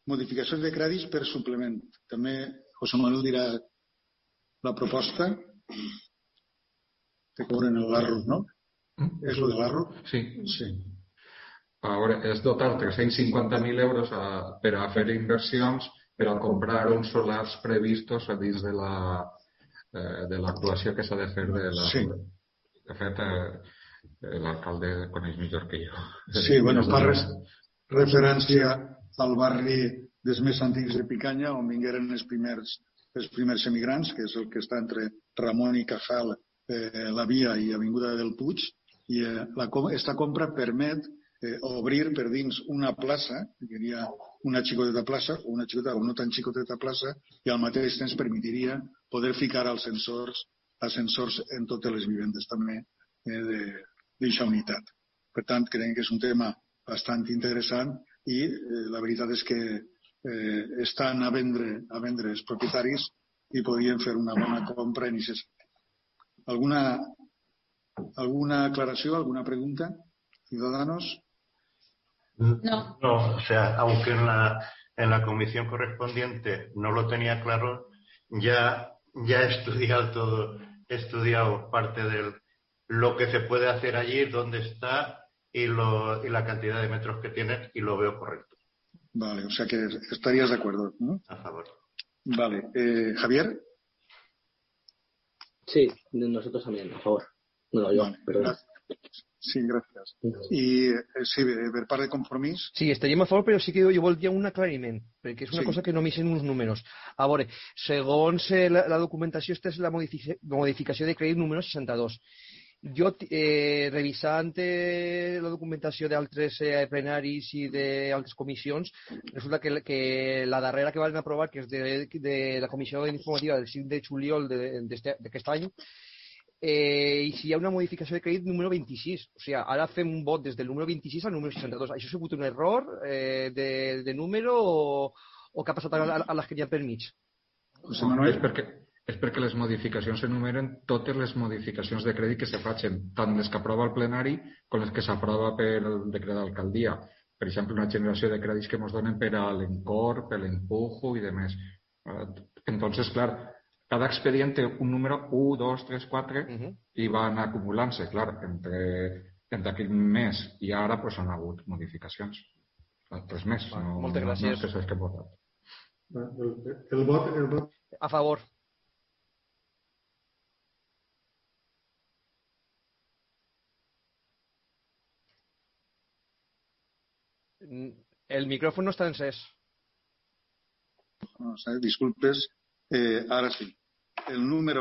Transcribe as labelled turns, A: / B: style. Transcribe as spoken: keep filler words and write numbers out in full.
A: modificacions de crèdits per suplement. També José Manuel dirà la proposta que cobren el Larro, ¿no? ¿Es lo de Larro?
B: Sí.
A: Sí.
B: Ahora és dotar tres-cents cinquanta mil euros a, per a fer inversions per a comprar uns solars previstos a dins de la eh, de l'actuació que s'ha de fer de la...
A: Sí.
B: De fet, eh, l'alcalde coneix millor que jo.
A: Sí, bueno, fa res, referència al barri dels més antics de Picanya, on vingueren els primers, els primers emigrants, que és el que està entre Ramon i Cajal, eh, la Via i Avinguda del Puig, i eh, la, esta compra permet eh, obrir per dins una plaça, que seria una xicoteta plaça, o una xicoteta o no tan xicoteta plaça, i al mateix temps permetiria poder ficar ascensors, ascensors en totes les vivendes també eh, d'aquesta unitat. Per tant, creiem que és un tema bastant interessant i eh, la veritat és que eh, estan a vendre, a vendre els propietaris i podien fer una bona compra en aquest sentit. ¿Alguna, ¿Alguna aclaración, alguna pregunta, ciudadanos?
C: No. No, o sea, aunque en la, en la comisión correspondiente no lo tenía claro, ya, ya he estudiado todo, he estudiado parte de lo que se puede hacer allí, dónde está y, lo, y la cantidad de metros que tiene y lo veo correcto.
A: Vale, o sea que estarías de acuerdo, ¿no?
C: A favor.
A: Vale. Eh, ¿Javier?
D: Sí, nosotros también, a favor. No, yo,
A: vale,
D: perdón.
A: Gracias. Sí, gràcies. I eh, sí, per part de Compromís?
E: Sí, estaríem a favor, però sí que jo voldria un aclariment, perquè és una sí. cosa que no m'hi sent uns números. A veure, segons eh, la, la documentació, esta és la modific modificació de crèdit número seixanta-dos. Jo, eh, revisant eh, la documentació d'altres eh, plenaris i d'altres comissions, resulta que, que la darrera que van aprovar, que és de, de la comissió informativa del cinc de juliol d'aquest any, Eh, i si hi ha una modificació de crèdit número vint-i-sis, o sigui, ara fem un vot des del número vint-i-sis al número seixanta-dos. Això ha sigut un error eh, de, de número o, o què ha passat a, a les que hi ha per mig?
A: José Manuel?
B: És perquè, és perquè les modificacions s'enumeren totes les modificacions de crèdit que se facin, tant les que aprova el plenari com les que s'aprova per el decret d'alcaldia. Per exemple, una generació de crèdits que ens donen per a l'Encor, per l'Empujo i demés. Entonces, clar, cada expedient té un número u, dos, tres, quatre uh-huh. i van acumulant-se, clar, entre, entre aquell mes i ara pues, han hagut modificacions. Tres més.
E: Va,
B: no,
E: moltes gràcies.
B: No, no sé que he votat.
A: El, el, vot, el vot.
E: A favor. El micròfon no està encès.
A: No sé, disculpes. Eh, ara sí. El número